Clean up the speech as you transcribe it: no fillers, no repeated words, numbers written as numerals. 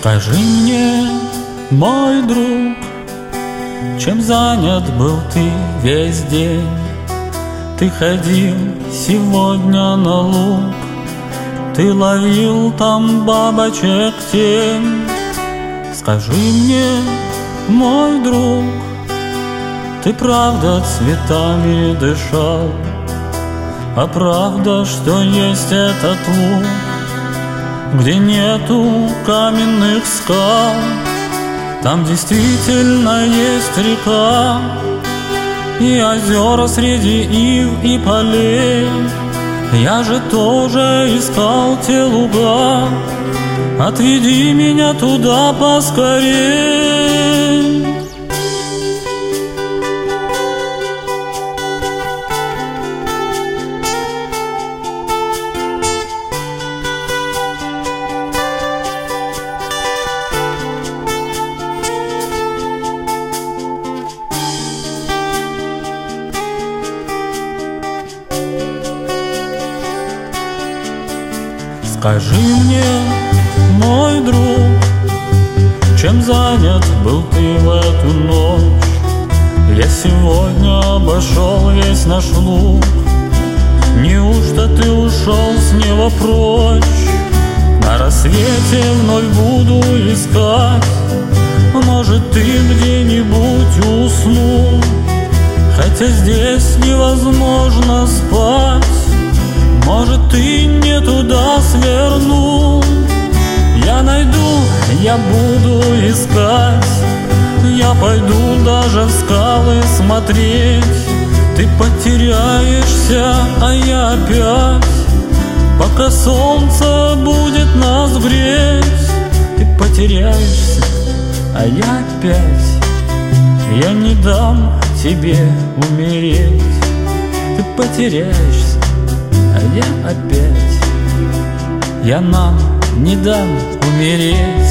Скажи мне, мой друг, чем занят был ты весь день? Ты ходил сегодня на луг, ты ловил там бабочек тень. Скажи мне, мой друг, ты правда цветами дышал? А правда, что есть этот луг, где нету каменных скал? Там действительно есть река и озера среди ив и полей. Я же тоже искал те луга, отведи меня туда поскорей. Скажи мне, мой друг, чем занят был ты в эту ночь? Я сегодня обошел весь наш луг. Неужто ты ушел с него прочь? На рассвете вновь буду искать. Может, ты где-нибудь уснул, хотя здесь невозможно спать. Может, ты не туда свернул. Я найду, я буду искать. Я пойду даже в скалы смотреть. Ты потеряешься, а я опять, пока солнце будет нас греть. Ты потеряешься, а я опять, я не дам тебе умереть. Ты потеряешься, а я опять, я нам не дам умереть.